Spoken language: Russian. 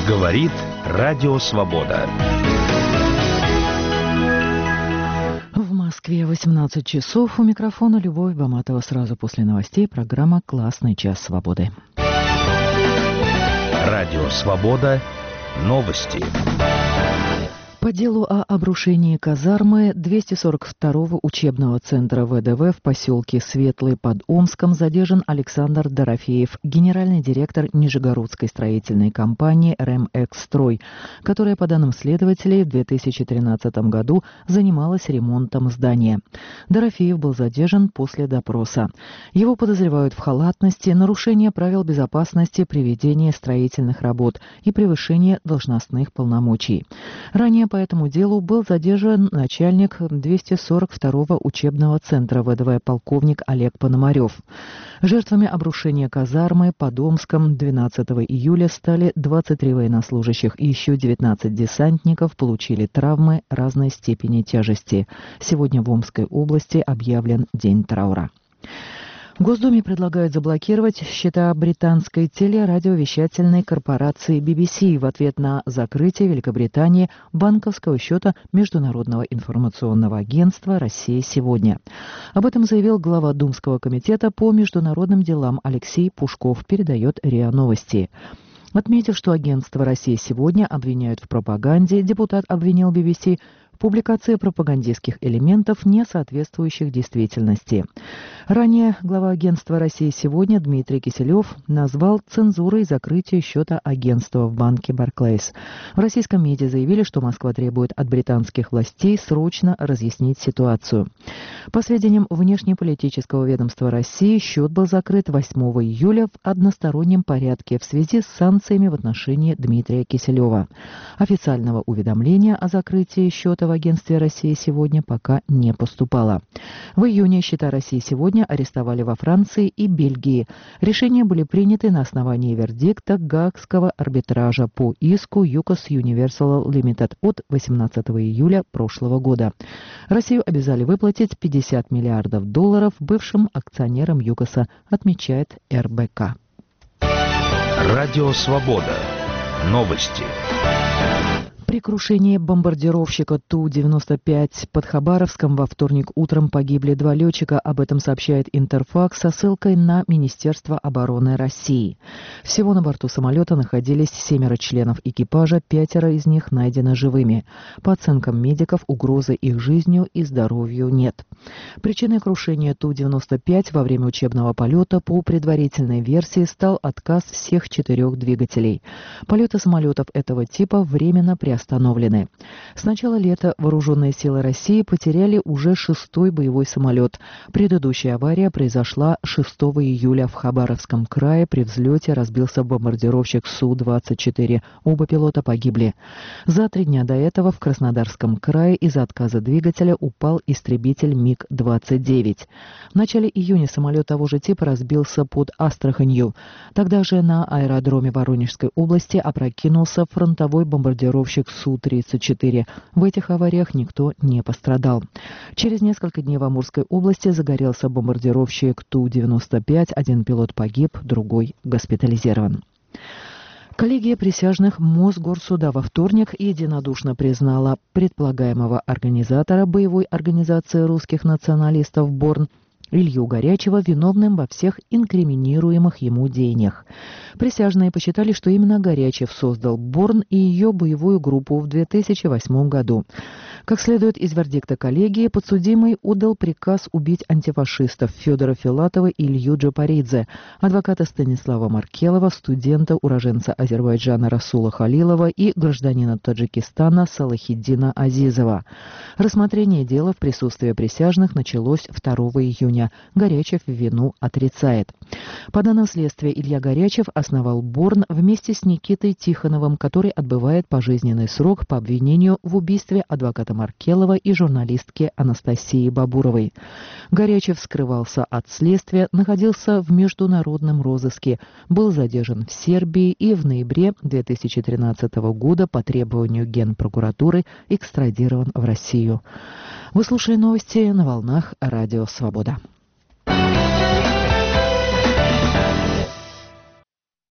Говорит Радио Свобода. В Москве 18 часов. У микрофона Любовь Баматова. Сразу после новостей программа «Классный час свободы». Радио Свобода. Новости. По делу о обрушении казармы 242-го учебного центра ВДВ в поселке Светлый под Омском задержан Александр Дорофеев, генеральный директор Нижегородской строительной компании «РЭМЭКСтрой», которая, по данным следователей, в 2013 году занималась ремонтом здания. Дорофеев был задержан после допроса. Его подозревают в халатности, нарушении правил безопасности при ведении строительных работ и превышении должностных полномочий. Ранее по этому делу был задержан начальник 242-го учебного центра ВДВ полковник Олег Пономарев. Жертвами обрушения казармы под Омском 12 июля стали 23 военнослужащих и еще 19 десантников получили травмы разной степени тяжести. Сегодня в Омской области объявлен день траура. В Госдуме предлагают заблокировать счета британской телерадиовещательной корпорации BBC в ответ на закрытие Великобритании банковского счета Международного информационного агентства «Россия сегодня». Об этом заявил глава Думского комитета по международным делам Алексей Пушков, передает РИА Новости. Отметив, что агентство «Россия сегодня» обвиняют в пропаганде, депутат обвинил BBC в публикации пропагандистских элементов, не соответствующих действительности. Ранее глава агентства «Россия сегодня» Дмитрий Киселев назвал цензурой закрытие счета агентства в банке Barclays. В российском МИДе заявили, что Москва требует от британских властей срочно разъяснить ситуацию. По сведениям внешнеполитического ведомства России, счет был закрыт 8 июля в одностороннем порядке в связи с санкциями в отношении Дмитрия Киселева. Официального уведомления о закрытии счета в агентстве «Россия сегодня» пока не поступало. В июне счета «России сегодня» арестовали во Франции и Бельгии. Решения были приняты на основании вердикта Гаагского арбитража по иску UCAS Universal Limited от 18 июля прошлого года. Россию обязали выплатить $50 миллиардов бывшим акционерам ЮКОСа, отмечает РБК. Радио Свобода. Новости. При крушении бомбардировщика Ту-95 под Хабаровском во вторник утром погибли 2 летчика. Об этом сообщает Интерфакс со ссылкой на Министерство обороны России. Всего на борту самолета находились 7 членов экипажа, 5 из них найдены живыми. По оценкам медиков, угрозы их жизнью и здоровью нет. Причиной крушения Ту-95 во время учебного полета по предварительной версии стал отказ всех 4 двигателей. Полеты самолетов этого типа временно приостановлены. С начала лета вооруженные силы России потеряли уже 6-й боевой самолет. Предыдущая авария произошла 6 июля в Хабаровском крае. При взлете разбился бомбардировщик Су-24. Оба пилота погибли. За 3 дня до этого в Краснодарском крае из-за отказа двигателя упал истребитель МиГ-29. В начале июня самолет того же типа разбился под Астраханью. Тогда же на аэродроме Воронежской области опрокинулся фронтовой бомбардировщик Су-34. В этих авариях никто не пострадал. Через несколько дней в Амурской области загорелся бомбардировщик Ту-95. 1 пилот погиб, другой госпитализирован. Коллегия присяжных Мосгорсуда во вторник единодушно признала предполагаемого организатора боевой организации русских националистов «Борн» Илью Горячева виновным во всех инкриминируемых ему деяниях. Присяжные посчитали, что именно Горячев создал «Борн» и ее боевую группу в 2008 году. Как следует из вердикта коллегии, подсудимый отдал приказ убить антифашистов Федора Филатова и Илью Джапаридзе, адвоката Станислава Маркелова, студента, уроженца Азербайджана Расула Халилова и гражданина Таджикистана Салахиддина Азизова. Рассмотрение дела в присутствии присяжных началось 2 июня. Горячев вину отрицает. По данным следствия, Илья Горячев основал «Борн» вместе с Никитой Тихоновым, который отбывает пожизненный срок по обвинению в убийстве адвоката Маркелова и журналистки Анастасии Бабуровой. Горячев скрывался от следствия, находился в международном розыске, был задержан в Сербии и в ноябре 2013 года по требованию Генпрокуратуры экстрадирован в Россию. Вы слушали новости на волнах Радио Свобода.